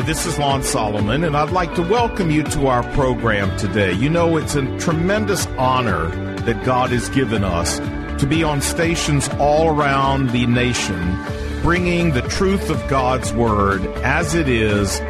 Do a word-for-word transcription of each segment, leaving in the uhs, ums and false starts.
this is Lon Solomon, and I'd like to welcome you to our program today. You know, it's a tremendous honor that God has given us to be on stations all around the nation, bringing the truth of God's Word as it is,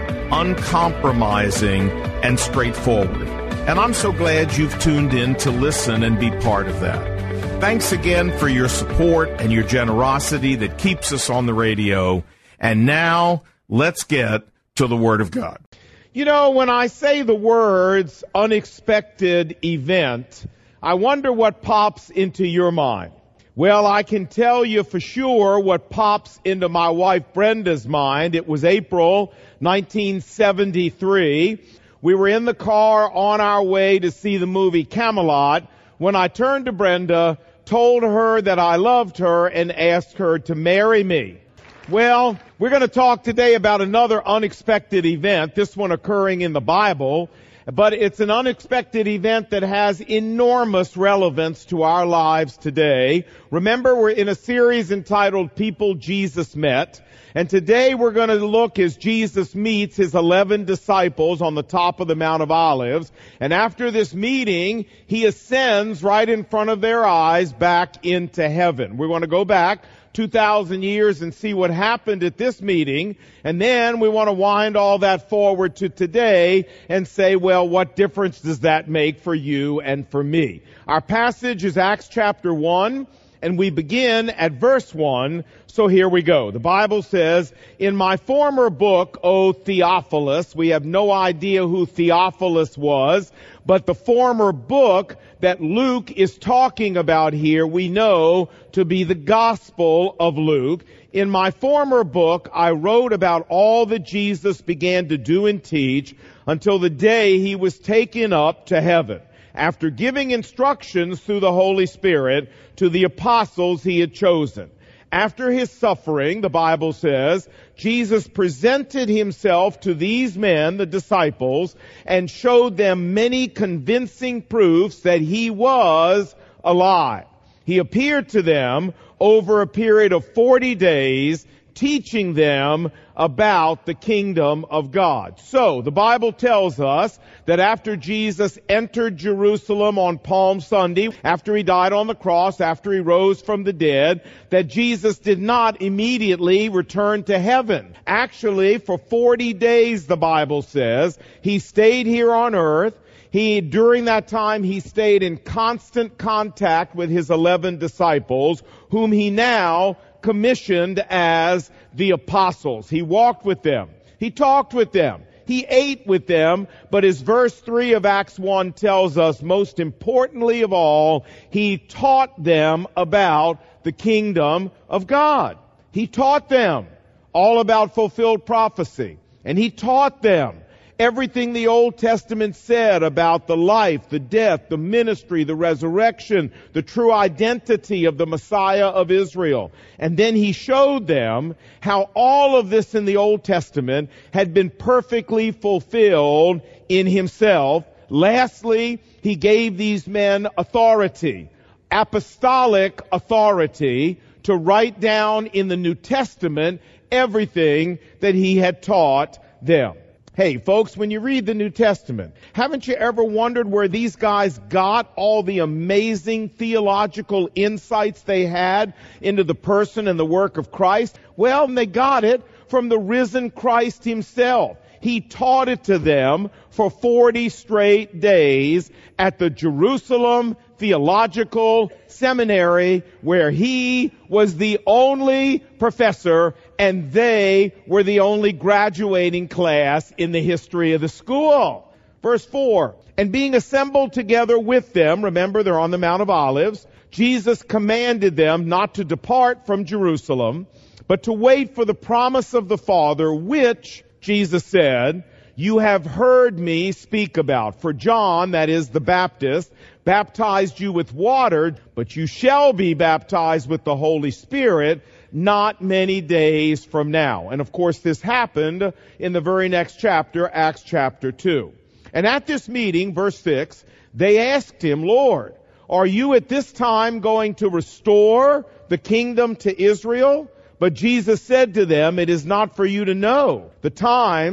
uncompromising and straightforward. And I'm so glad you've tuned in to listen and be part of that. Thanks again for your support and your generosity that keeps us on the radio. And now, let's get to the Word of God. You know, when I say the words unexpected event, I wonder what pops into your mind. Well, I can tell you for sure what pops into my wife Brenda's mind. It was April nineteen seventy-three. We were in the car on our way to see the movie Camelot when I turned to Brenda, told her that I loved her, and asked her to marry me. Well, we're going to talk today about another unexpected event, this one occurring in the Bible, but it's an unexpected event that has enormous relevance to our lives today. Remember, we're in a series entitled People Jesus Met, and today we're going to look as Jesus meets his eleven disciples on the top of the Mount of Olives, and after this meeting, he ascends right in front of their eyes back into heaven. We're going to go back two thousand years and see what happened at this meeting, and then we want to wind all that forward to today and say, well, what difference does that make for you and for me? Our passage is Acts chapter one, and we begin at verse one, so here we go. The Bible says, "In my former book, O Theophilus," we have no idea who Theophilus was, but the former book that Luke is talking about here, we know to be the Gospel of Luke. "In my former book, I wrote about all that Jesus began to do and teach until the day he was taken up to heaven, after giving instructions through the Holy Spirit to the apostles he had chosen. After his suffering," the Bible says, "Jesus presented himself to these men, the disciples, and showed them many convincing proofs that he was alive. He appeared to them over a period of forty days, teaching them about the kingdom of God." So, the Bible tells us that after Jesus entered Jerusalem on Palm Sunday, after he died on the cross, after he rose from the dead, that Jesus did not immediately return to heaven. Actually, for forty days, the Bible says, he stayed here on earth. He, during that time, he stayed in constant contact with his eleven disciples, whom he now commissioned as the apostles. He walked with them. He talked with them. He ate with them. But as verse three of Acts one tells us, most importantly of all, he taught them about the kingdom of God. He taught them all about fulfilled prophecy. And he taught them everything the Old Testament said about the life, the death, the ministry, the resurrection, the true identity of the Messiah of Israel. And then he showed them how all of this in the Old Testament had been perfectly fulfilled in himself. Lastly, he gave these men authority, apostolic authority, to write down in the New Testament everything that he had taught them. Hey, folks, when you read the New Testament, haven't you ever wondered where these guys got all the amazing theological insights they had into the person and the work of Christ? Well, they got it from the risen Christ himself. He taught it to them for forty straight days at the Jerusalem Theological Seminary, where he was the only professor and they were the only graduating class in the history of the school. Verse four, "And being assembled together with them," remember they're on the Mount of Olives, "Jesus commanded them not to depart from Jerusalem, but to wait for the promise of the Father, which," Jesus said, "you have heard me speak about. For John," that is the Baptist, "baptized you with water, but you shall be baptized with the Holy Spirit not many days from now." And of course this happened in the very next chapter, Acts chapter two. "And at this meeting," verse six, "they asked him, 'Lord, are you at this time going to restore the kingdom to Israel?' But Jesus said to them, 'It is not for you to know the times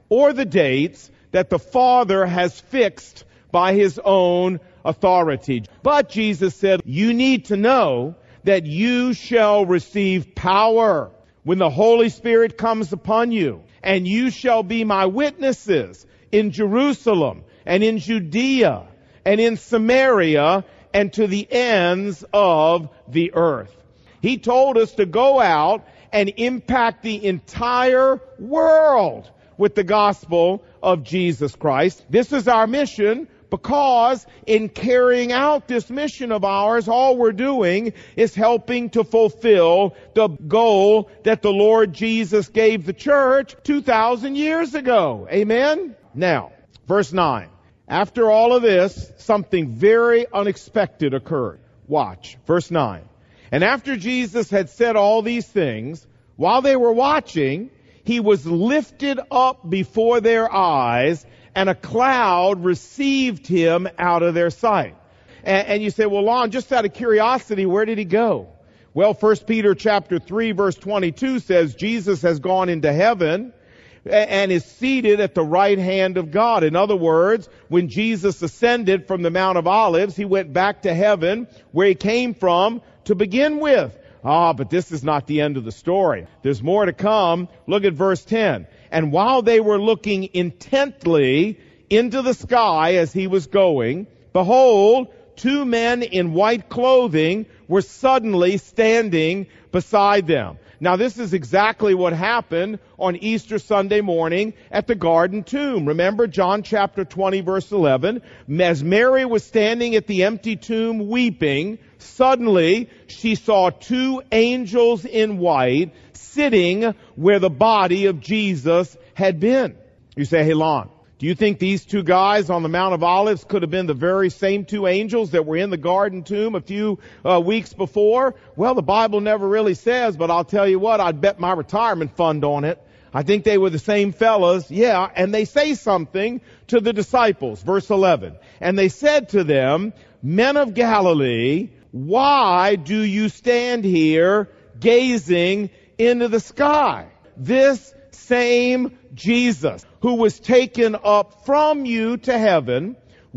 or the dates that the Father has fixed by his own authority. But Jesus said, you need to know that you shall receive power when the Holy Spirit comes upon you, and you shall be my witnesses in Jerusalem and in Judea and in Samaria and to the ends of the earth. He told us to go out and impact the entire world with the gospel of Jesus Christ. This is our mission, because in carrying out this mission of ours, all we're doing is helping to fulfill the goal that the Lord Jesus gave the church two thousand years ago. Amen? Now, verse nine. After all of this, something very unexpected occurred. Watch, verse nine. And after Jesus had said all these things, while they were watching, he was lifted up before their eyes, and a cloud received him out of their sight. And, and you say, well, Lon, just out of curiosity, where did he go? Well, First Peter chapter three, verse twenty-two says Jesus has gone into heaven and is seated at the right hand of God. In other words, when Jesus ascended from the Mount of Olives, he went back to heaven where he came from to begin with. Ah, but this is not the end of the story. There's more to come. Look at verse ten. And while they were looking intently into the sky as he was going, behold, two men in white clothing were suddenly standing beside them. Now, this is exactly what happened on Easter Sunday morning at the Garden Tomb. Remember John chapter twenty, verse eleven. As Mary was standing at the empty tomb weeping, suddenly she saw two angels in white sitting where the body of Jesus had been. You say, hey, Lon, do you think these two guys on the Mount of Olives could have been the very same two angels that were in the Garden Tomb a few uh, weeks before? Well, the Bible never really says, but I'll tell you what, I'd bet my retirement fund on it. I think they were the same fellas. Yeah, and they say something to the disciples. Verse eleven. And they said to them, men of Galilee, why do you stand here gazing into the sky? This same Jesus who was taken up from you to heaven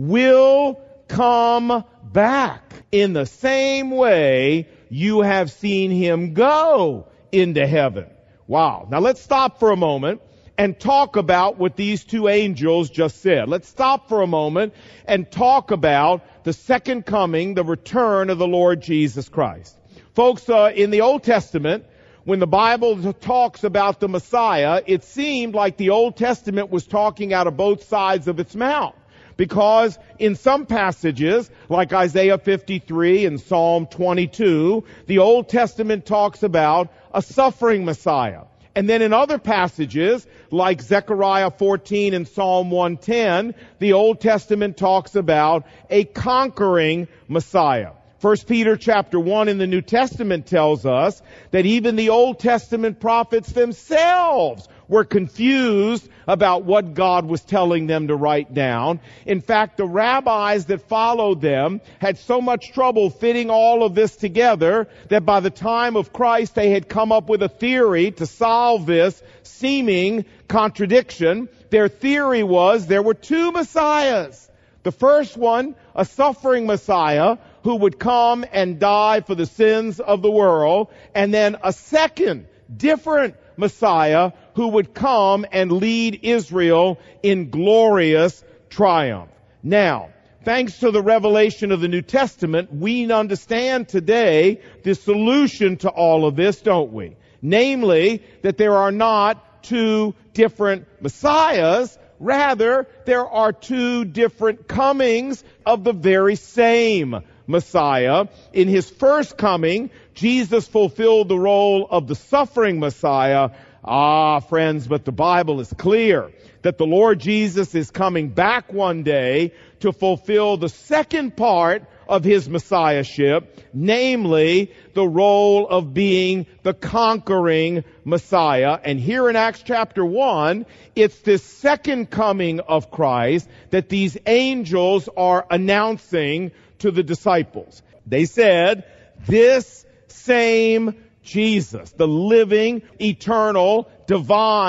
will come back in the same way you have seen him go into heaven. Wow. Now let's stop for a moment and talk about what these two angels just said. Let's stop for a moment and talk about the second coming, the return of the Lord Jesus Christ. Folks, uh, in the Old Testament, when the Bible talks about the Messiah, it seemed like the Old Testament was talking out of both sides of its mouth. Because in some passages, like Isaiah fifty-three and Psalm twenty-two, the Old Testament talks about a suffering Messiah. And then in other passages, like Zechariah fourteen and Psalm one ten, the Old Testament talks about a conquering Messiah. First Peter chapter one in the New Testament tells us that even the Old Testament prophets themselves were confused about what God was telling them to write down. In fact, the rabbis that followed them had so much trouble fitting all of this together that by the time of Christ they had come up with a theory to solve this seeming contradiction. Their theory was there were two messiahs. The first one, a suffering Messiah who would come and die for the sins of the world, and then a second, different Messiah who would come and lead Israel in glorious triumph. Now, thanks to the revelation of the New Testament, we understand today the solution to all of this, don't we? Namely, that there are not two different Messiahs. Rather, there are two different comings of the very same Messiah. In his first coming, Jesus fulfilled the role of the suffering Messiah. Ah, friends, but the Bible is clear that the Lord Jesus is coming back one day to fulfill the second part of his messiahship, namely the role of being the conquering Messiah. And here in Acts chapter one, it's this second coming of Christ that these angels are announcing to the disciples. They said, this same Jesus, the living, eternal, divine,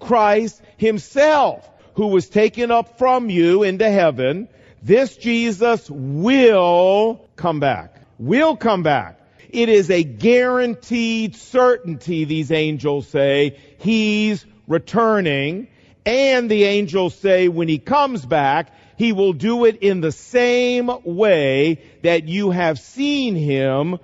Christ himself, who was taken up from you into heaven. This Jesus will come back. Will come back. It is a guaranteed certainty, these angels say. He's returning. And the angels say when he comes back, he will do it in the same way that you have seen him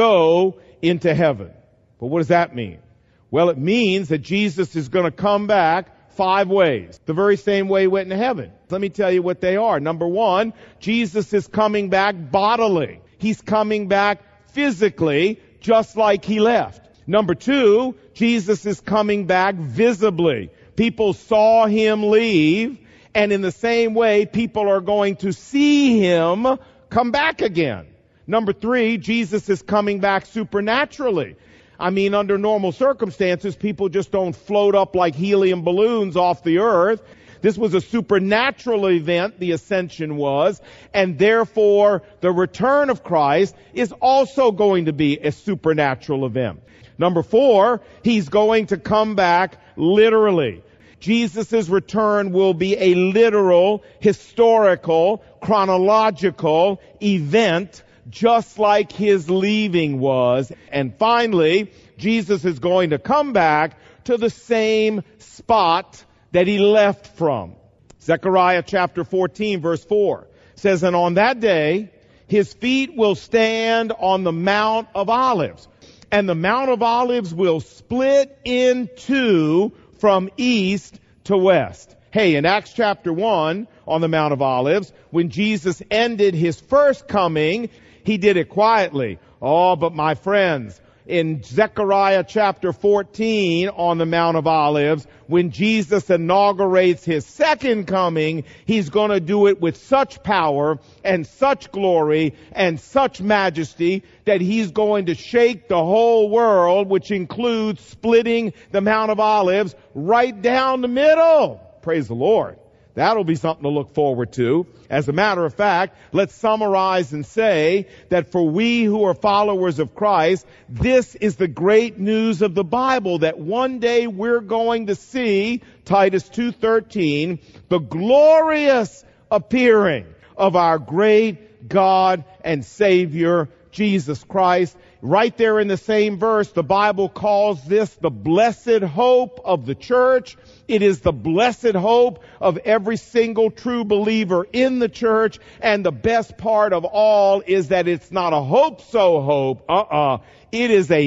go into heaven. But what does that mean? Well, it means that Jesus is going to come back five ways. The very same way he went into heaven. Let me tell you what they are. Number one, Jesus is coming back bodily. He's coming back physically, just like he left. Number two, Jesus is coming back visibly. People saw him leave, and in the same way, people are going to see him come back again. Number three, Jesus is coming back supernaturally. I mean, under normal circumstances, people just don't float up like helium balloons off the earth. This was a supernatural event, the ascension was, and therefore the return of Christ is also going to be a supernatural event. Number four, he's going to come back literally. Jesus' return will be a literal, historical, chronological event, just like his leaving was. And finally, Jesus is going to come back to the same spot that he left from. Zechariah chapter fourteen verse four says, and on that day, his feet will stand on the Mount of Olives, and the Mount of Olives will split in two from east to west. Hey, in Acts chapter one, on the Mount of Olives, when Jesus ended his first coming, he did it quietly. Oh, but my friends, in Zechariah chapter fourteen on the Mount of Olives, when Jesus inaugurates his second coming, he's going to do it with such power and such glory and such majesty that he's going to shake the whole world, which includes splitting the Mount of Olives right down the middle. Praise the Lord. That'll be something to look forward to. As a matter of fact, let's summarize and say that for we who are followers of Christ, this is the great news of the Bible, that one day we're going to see, Titus two thirteen, the glorious appearing of our great God and Savior, Jesus Christ. Right there in the same verse, the Bible calls this the blessed hope of the church. It is the blessed hope of every single true believer in the church. And the best part of all is that it's not a hope-so hope. Uh-uh. It is a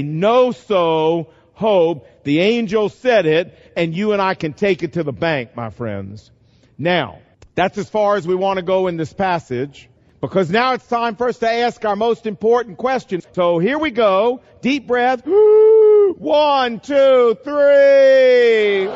no-so hope. The angel said it, and you and I can take it to the bank, my friends. Now, that's as far as we want to go in this passage, because now it's time for us to ask our most important question. So here we go. Deep breath. One, two, three.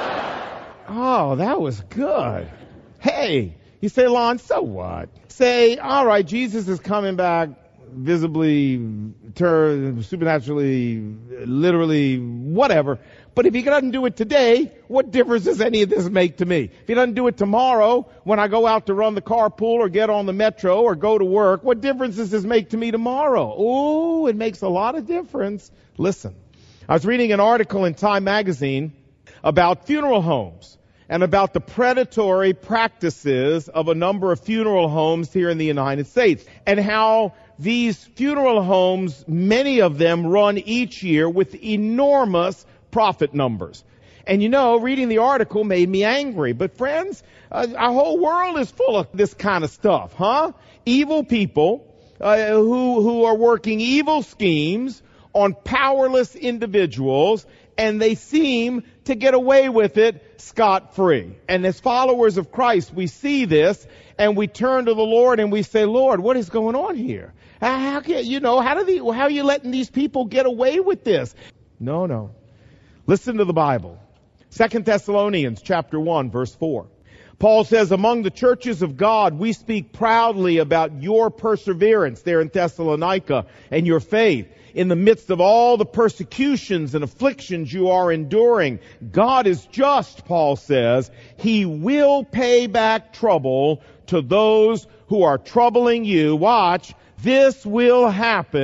Oh, that was good. Hey, you say, Lon, so what? Say, all right, Jesus is coming back visibly, ter- supernaturally, literally, whatever. But if he doesn't do it today, what difference does any of this make to me? If he doesn't do it tomorrow, when I go out to run the carpool or get on the metro or go to work, what difference does this make to me tomorrow? Oh, it makes a lot of difference. Listen, I was reading an article in Time magazine about funeral homes and about the predatory practices of a number of funeral homes here in the United States, and how these funeral homes, many of them run each year with enormous profit numbers. And you know, reading the article made me angry. But friends, uh, our whole world is full of this kind of stuff, huh? Evil people uh, who who are working evil schemes on powerless individuals, and they seem to get away with it scot-free. And as followers of Christ, we see this, and we turn to the Lord and we say, Lord, what is going on here? How, how can, you know, how do the, how are you letting these people get away with this? No, no. Listen to the Bible. Second Thessalonians chapter one, verse four. Paul says, among the churches of God, we speak proudly about your perseverance there in Thessalonica and your faith. In the midst of all the persecutions and afflictions you are enduring, God is just, Paul says. He will pay back trouble to those who are troubling you. Watch, this will happen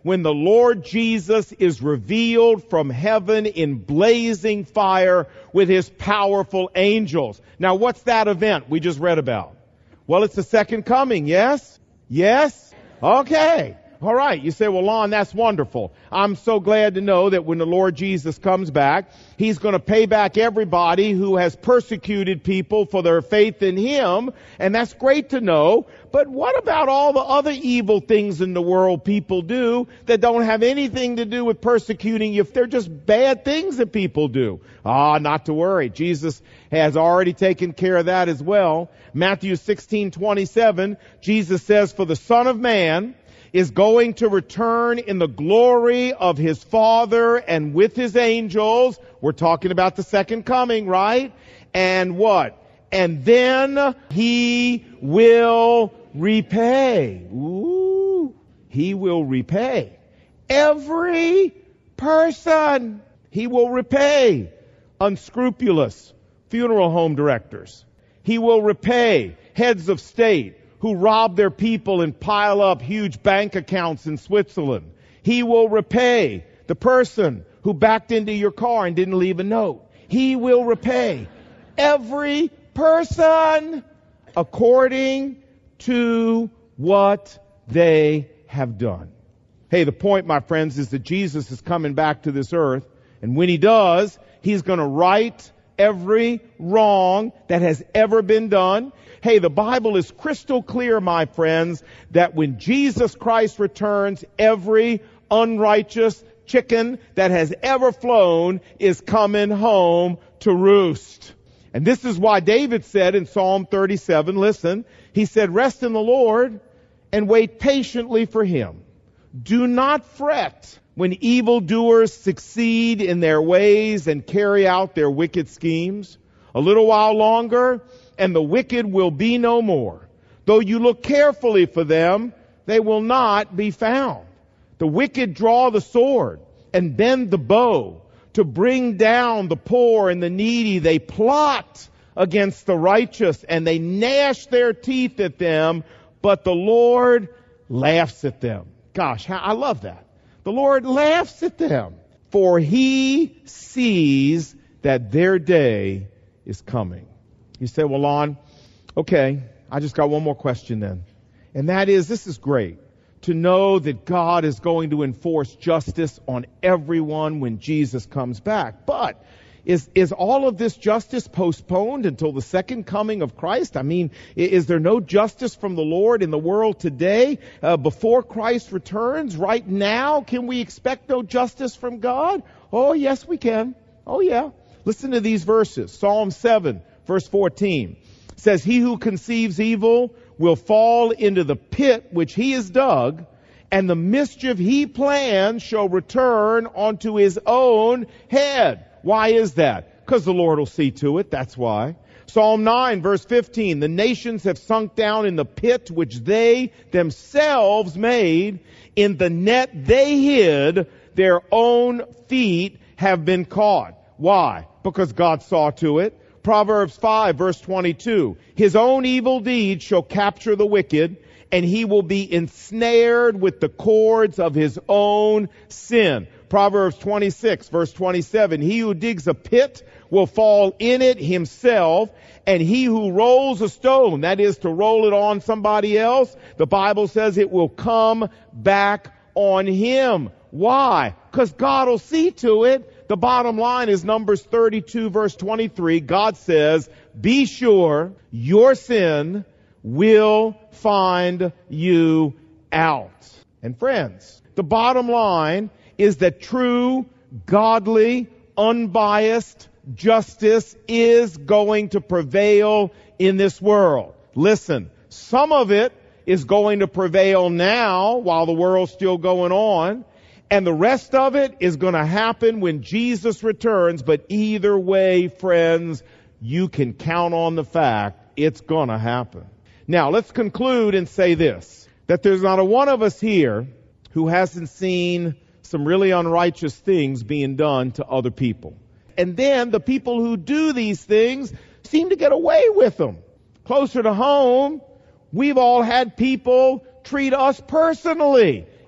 when the Lord Jesus is revealed from heaven in blazing fire with his powerful angels. Now, what's that event we just read about? Well, it's the second coming, yes? Yes? Okay. All right. You say, well, Lon, that's wonderful. I'm so glad to know that when the Lord Jesus comes back, he's going to pay back everybody who has persecuted people for their faith in him. And that's great to know. But what about all the other evil things in the world people do that don't have anything to do with persecuting you? If they're just bad things that people do. Ah, not to worry. Jesus has already taken care of that as well. Matthew sixteen twenty-seven, Jesus says, for the Son of Man is going to return in the glory of his Father and with his angels. We're talking about the second coming, right? And what? And then he will repay. Ooh, he will repay every person. He will repay unscrupulous funeral home directors. He will repay heads of state who rob their people and pile up huge bank accounts in Switzerland. He will repay the person who backed into your car and didn't leave a note. He will repay every person according to what they have done. Hey, the point, my friends, is that Jesus is coming back to this earth, and when he does, he's going to right every wrong that has ever been done. Hey, the Bible is crystal clear, my friends, that when Jesus Christ returns, every unrighteous chicken that has ever flown is coming home to roost. And this is why David said in Psalm thirty-seven, listen, he said, rest in the Lord and wait patiently for him. Do not fret when evildoers succeed in their ways and carry out their wicked schemes. A little while longer, and the wicked will be no more. Though you look carefully for them, they will not be found. The wicked draw the sword and bend the bow to bring down the poor and the needy. They plot against the righteous and they gnash their teeth at them, but the Lord laughs at them. Gosh, I love that. The Lord laughs at them, for he sees that their day is coming. You say, well, Lon, okay, I just got one more question then. And that is, this is great, to know that God is going to enforce justice on everyone when Jesus comes back. But is is all of this justice postponed until the second coming of Christ? I mean, is there no justice from the Lord in the world today uh, before Christ returns? Right now, can we expect no justice from God? Oh, yes, we can. Oh, yeah. Listen to these verses. Psalm seven, verse fourteen says, he who conceives evil will fall into the pit which he has dug, and the mischief he plans shall return onto his own head. Why is that? Because the Lord will see to it. That's why. Psalm nine, verse fifteen, the nations have sunk down in the pit which they themselves made. In the net they hid, their own feet have been caught. Why? Because God saw to it. Proverbs five, verse twenty-two, his own evil deeds shall capture the wicked, and he will be ensnared with the cords of his own sin. Proverbs twenty-six, verse twenty-seven, he who digs a pit will fall in it himself, and he who rolls a stone, that is to roll it on somebody else, the Bible says it will come back on him. Why? Because God will see to it. The bottom line is Numbers thirty-two, verse twenty-three. God says, be sure your sin will find you out. And friends, the bottom line is that true, godly, unbiased justice is going to prevail in this world. Listen, some of it is going to prevail now while the world's still going on, and the rest of it is going to happen when Jesus returns. But either way, friends, you can count on the fact it's going to happen. Now, let's conclude and say this, that there's not a one of us here who hasn't seen some really unrighteous things being done to other people. And then the people who do these things seem to get away with them. Closer to home, we've all had people treat us personally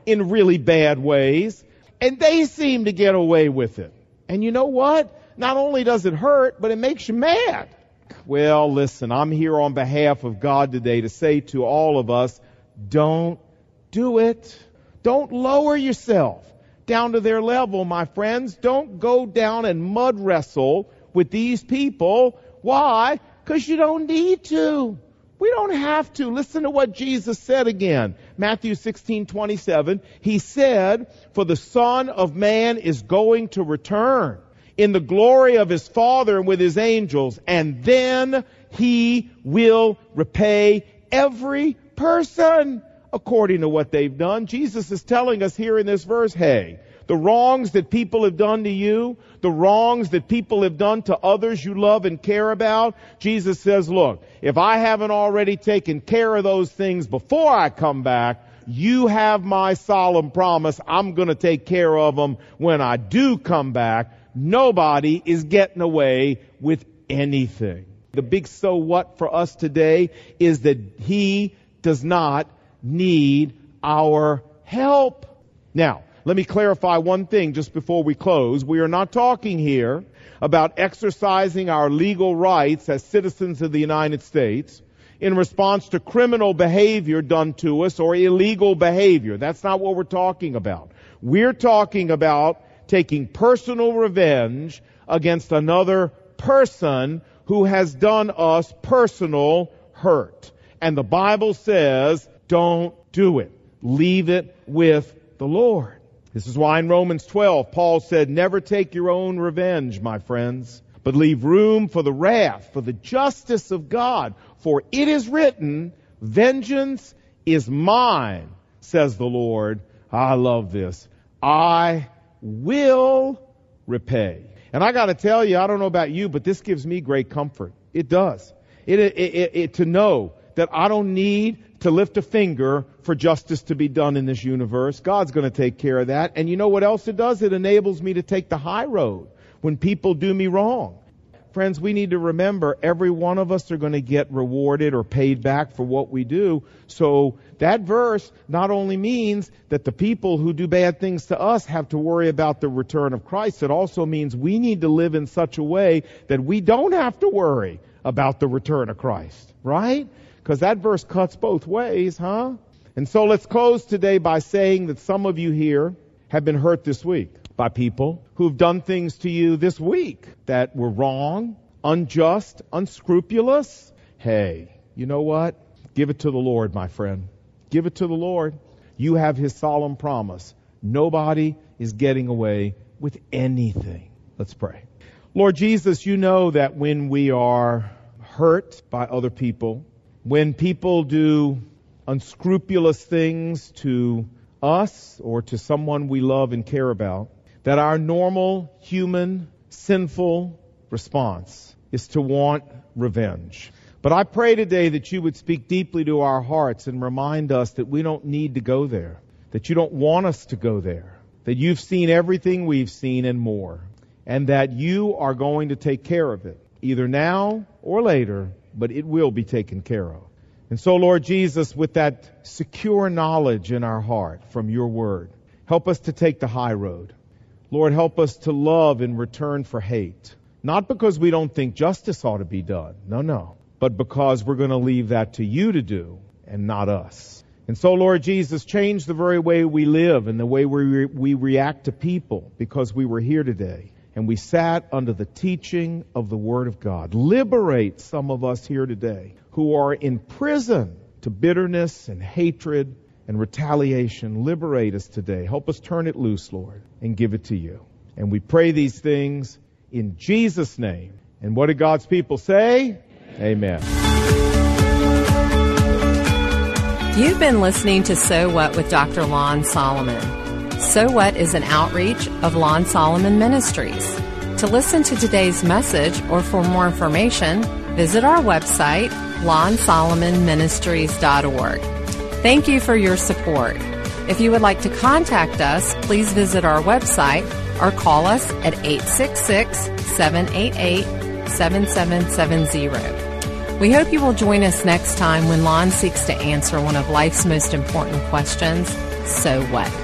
in really bad ways, and they seem to get away with it. And you know what? Not only does it hurt, but it makes you mad. Well, listen, I'm here on behalf of God today to say to all of us, don't do it. Don't lower yourself down to their level, my friends. Don't go down and mud wrestle with these people. Why? Because you don't need to. We don't have to. Listen to what Jesus said again. Matthew sixteen twenty-seven. He said, "For the Son of Man is going to return in the glory of his Father and with his angels, and then he will repay every person according to what they've done." Jesus is telling us here in this verse, hey, the wrongs that people have done to you, the wrongs that people have done to others you love and care about, Jesus says, look, if I haven't already taken care of those things before I come back, you have my solemn promise. I'm going to take care of them when I do come back. Nobody is getting away with anything. The big so what for us today is that he does not need our help. Now, let me clarify one thing just before we close. We are not talking here about exercising our legal rights as citizens of the United States in response to criminal behavior done to us or illegal behavior. That's not what we're talking about. We're talking about taking personal revenge against another person who has done us personal hurt. And the Bible says, don't do it. Leave it with the Lord. This is why in Romans twelve, Paul said, never take your own revenge, my friends, but leave room for the wrath, for the justice of God. For it is written, vengeance is mine, says the Lord. I love this. I will repay. And I got to tell you, I don't know about you, but this gives me great comfort. It does. It, it, it, it to know that I don't need to lift a finger for justice to be done in this universe. God's going to take care of that. And you know what else it does? It enables me to take the high road when people do me wrong. Friends, we need to remember every one of us are going to get rewarded or paid back for what we do. So that verse not only means that the people who do bad things to us have to worry about the return of Christ, it also means we need to live in such a way that we don't have to worry about the return of Christ, right? Because that verse cuts both ways, huh? And so let's close today by saying that some of you here have been hurt this week by people who've done things to you this week that were wrong, unjust, unscrupulous. Hey, you know what? Give it to the Lord, my friend. Give it to the Lord. You have his solemn promise. Nobody is getting away with anything. Let's pray. Lord Jesus, you know that when we are hurt by other people, when people do unscrupulous things to us or to someone we love and care about, that our normal, human, sinful response is to want revenge. But I pray today that you would speak deeply to our hearts and remind us that we don't need to go there, that you don't want us to go there, that you've seen everything we've seen and more, and that you are going to take care of it, either now or later, but it will be taken care of. And so, Lord Jesus, with that secure knowledge in our heart from your word, help us to take the high road. Lord, help us to love in return for hate. Not because we don't think justice ought to be done. No, no. But because we're going to leave that to you to do and not us. And so, Lord Jesus, change the very way we live and the way we, re- we react to people, because we were here today and we sat under the teaching of the Word of God. Liberate some of us here today who are in prison to bitterness and hatred and retaliation. Liberate us today. Help us turn it loose, Lord, and give it to you. And we pray these things in Jesus' name. And what did God's people say? Amen. You've been listening to So What with Doctor Lon Solomon. So What is an outreach of Lon Solomon Ministries. To listen to today's message or for more information, visit our website, lon solomon ministries dot org. Thank you for your support. If you would like to contact us, please visit our website or call us at eight six six, seven eight eight, seven seven seven zero. We hope you will join us next time when Lon seeks to answer one of life's most important questions. So What.